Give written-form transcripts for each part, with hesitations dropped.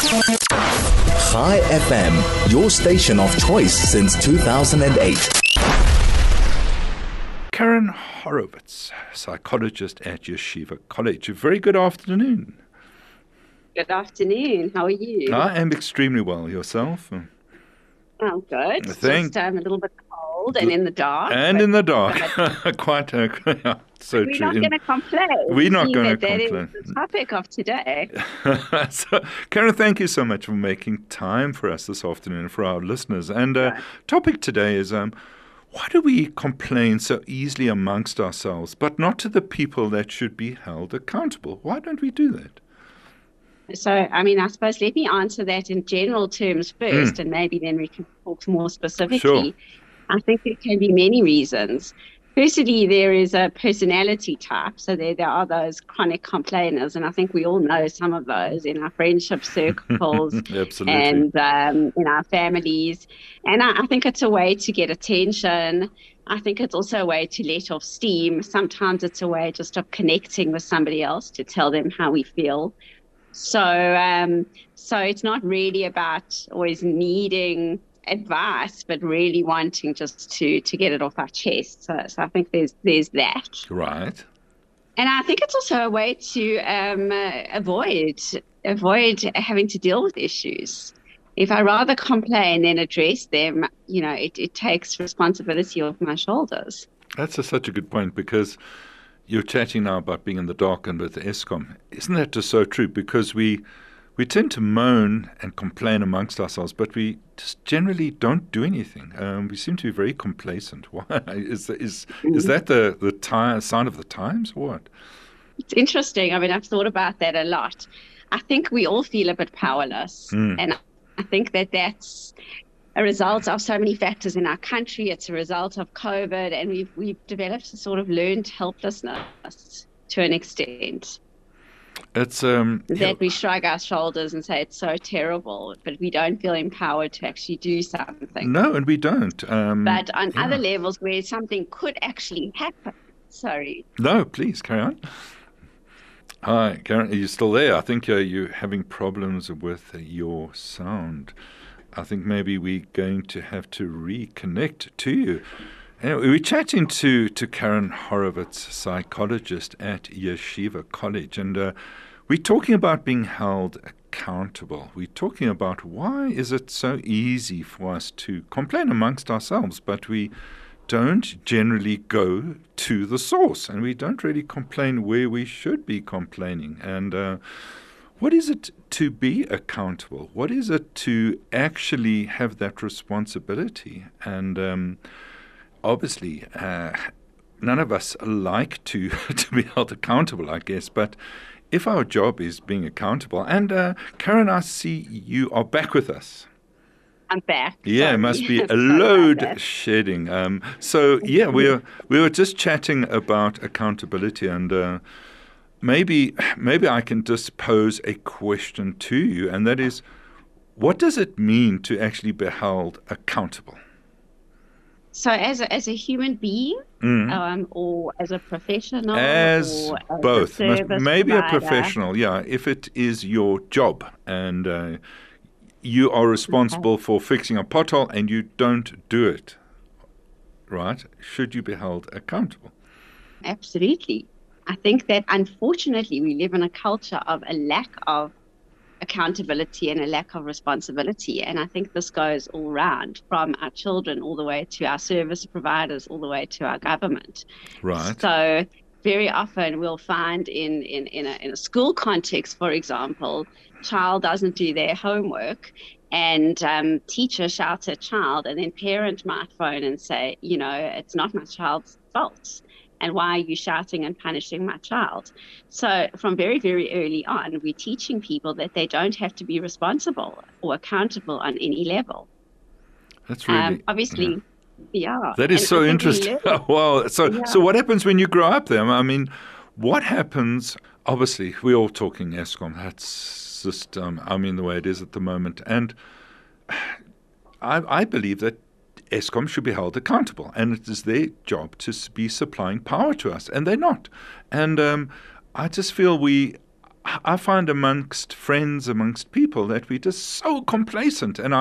Chai FM, your station of choice since 2008. Karen Horowitz, psychologist at Yeshiva College. A very good afternoon. Good afternoon. How are you? I am extremely well. Yourself? Oh, good. Thank- Just a little bit cold and in the dark. And in the dark. Quite so we're true. not going to complain. We're not going to That complain. is the topic of today. So, Karen, thank you so much for making time for us this afternoon, for our listeners. And topic today is why do we complain so easily amongst ourselves, but not to the people that should be held accountable? Why don't we do that? So, I suppose let me answer that in general terms first, and maybe then we can talk more specifically. Sure. I think there can be many reasons. Firstly, there is a personality type. So there are those chronic complainers, and I think we all know some of those in our friendship circles Absolutely. and in our families. And I think it's a way to get attention. I think it's also a way to let off steam. Sometimes it's a way just of connecting with somebody else to tell them how we feel. So it's not really about always needing advice, but really wanting just to get it off our chest. So I think there's that. Right. And I think it's also a way to avoid having to deal with issues. If I rather complain than address them, it takes responsibility off my shoulders. That's such a good point, because you're chatting now about being in the dark and with Eskom. Isn't that just so true? Because we tend to moan and complain amongst ourselves, but we just generally don't do anything. We seem to be very complacent. Why? Is that the sign of the times, or what? It's interesting. I've thought about that a lot. I think we all feel a bit powerless. And I think that's a result of so many factors in our country. It's a result of COVID, and we've developed a sort of learned helplessness to an extent. It's that we shrug our shoulders and say it's so terrible, but we don't feel empowered to actually do something. No, and we don't. But on other levels where something could actually happen. Sorry. No, please carry on. Hi, Karen. Are you still there? I think you're having problems with your sound. I think maybe we're going to have to reconnect to you. Anyway, we're chatting to Karen Horowitz, psychologist at Yeshiva College, and we're talking about being held accountable. We're talking about why is it so easy for us to complain amongst ourselves, but we don't generally go to the source, and we don't really complain where we should be complaining. And what is it to be accountable? What is it to actually have that responsibility? And obviously, none of us like to be held accountable, I guess, but if our job is being accountable, and Karen, I see you are back with us. I'm back. Yeah, it must be a load shedding. We were just chatting about accountability, and maybe I can just pose a question to you, and that is, what does it mean to actually be held accountable? So as a human being, or as a professional? As or as both. Maybe a provider? professional, yeah. If it is your job and you are responsible for fixing a pothole and you don't do it, right? Should you be held accountable? Absolutely. I think that unfortunately we live in a culture of a lack of accountability and a lack of responsibility. And I think this goes all round, from our children all the way to our service providers, all the way to our government. Right. So very often we'll find in a school context, for example, child doesn't do their homework and teacher shouts at child, and then parent might phone and say, it's not my child's fault. And why are you shouting and punishing my child? So from very, very early on, we're teaching people that they don't have to be responsible or accountable on any level. That's really... obviously, yeah. That is so interesting. Wow. So what happens when you grow up there? I mean, what happens... Obviously, we're all talking Eskom. That's just, the way it is at the moment. And I believe that Eskom should be held accountable, and it is their job to be supplying power to us, and they're not. And I just feel I find amongst friends, amongst people, that we're just so complacent. And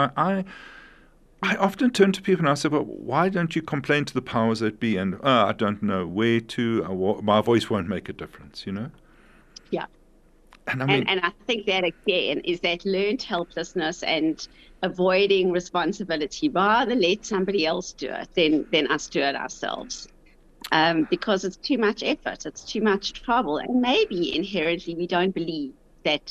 I often turn to people and I say, well, why don't you complain to the powers that be? And I don't know where to, my voice won't make a difference, Yeah. And I mean, and I think that again is that learned helplessness and avoiding responsibility. Rather let somebody else do it than us do it ourselves. Because it's too much effort, it's too much trouble, and maybe inherently we don't believe that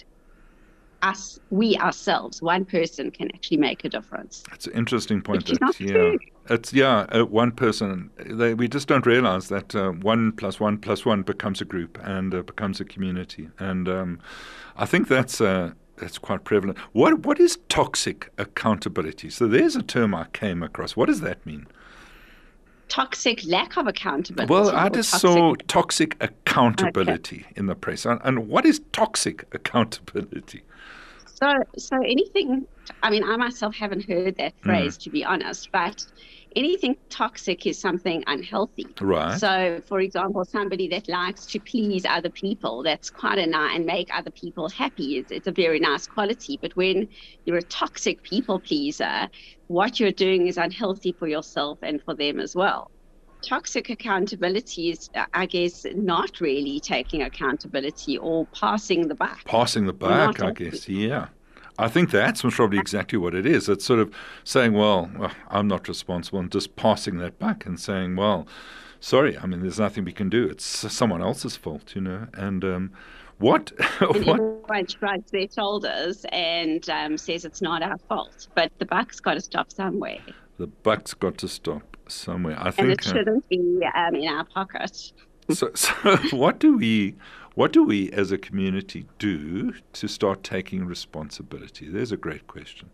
we ourselves, one person, can actually make a difference. It's an interesting point. Which is not true. It's one person. We just don't realize that 1 + 1 + 1 becomes a group and becomes a community, and I think that's quite prevalent. What is toxic accountability? So there's a term I came across. What does that mean? Toxic lack of accountability. Well, I just saw toxic accountability in the press. And what is toxic accountability? So anything, I mean, I myself haven't heard that phrase, to be honest, but anything toxic is something unhealthy. Right. So, for example, somebody that likes to please other people, that's quite and make other people happy. It's a very nice quality. But when you're a toxic people pleaser, what you're doing is unhealthy for yourself and for them as well. Toxic accountability is, I guess, not really taking accountability or passing the buck. Passing the buck, I guess, yeah. I think that's probably exactly what it is. It's sort of saying, well, I'm not responsible, and just passing that buck and saying, well, sorry, I mean, there's nothing we can do. It's someone else's fault, And what? And everyone shrugs their shoulders and says it's not our fault. But the buck's got to stop somewhere. The buck's got to stop somewhere. I think, and it shouldn't be in our pocket. So what do we as a community do to start taking responsibility? There's a great question.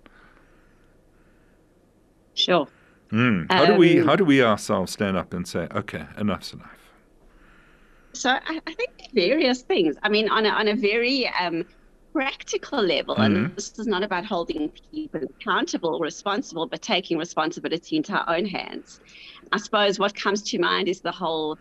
Sure. How do we ourselves stand up and say, okay, enough's enough? So I think various things. I mean, on a very practical level, and this is not about holding people accountable or responsible, but taking responsibility into our own hands. I suppose what comes to mind is the whole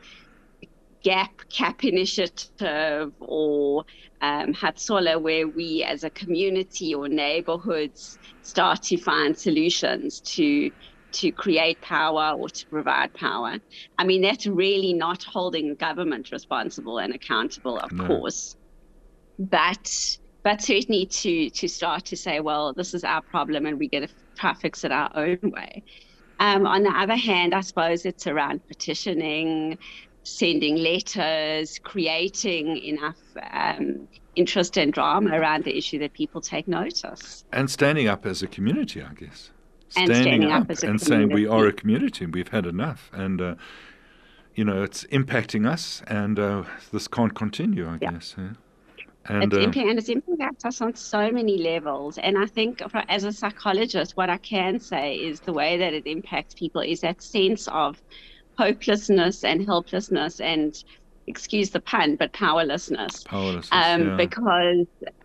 CAP initiative or Hatsola, where we as a community or neighborhoods start to find solutions to create power or to provide power. I mean, that's really not holding government responsible and accountable, of course, but certainly to start to say, well, this is our problem and we're going to try to fix it our own way. On the other hand, I suppose it's around petitioning, sending letters, creating enough interest and drama around the issue that people take notice. And standing up as a community, I guess. Standing up as a and community. Saying we are a community and we've had enough. And, it's impacting us and this can't continue, I guess. Yeah. And it's impacts us on so many levels. And I think as a psychologist, what I can say is the way that it impacts people is that sense of hopelessness and helplessness and, excuse the pun, but powerlessness. Because,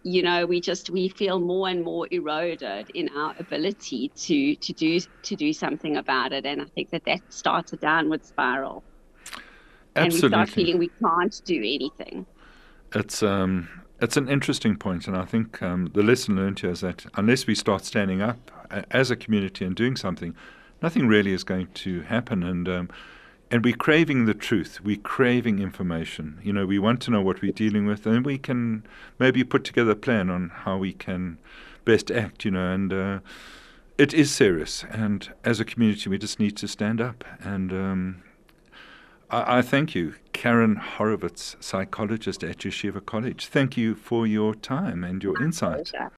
we feel more and more eroded in our ability to do something about it. And I think that starts a downward spiral. Absolutely. And we start feeling we can't do anything. It's an interesting point, and I think the lesson learned here is that unless we start standing up as a community and doing something, nothing really is going to happen. And we're craving the truth. We're craving information. We want to know what we're dealing with, and we can maybe put together a plan on how we can best act. And it is serious. And as a community, we just need to stand up. And I thank you, Karen Horowitz, psychologist at Yeshiva College. Thank you for your time and your insight.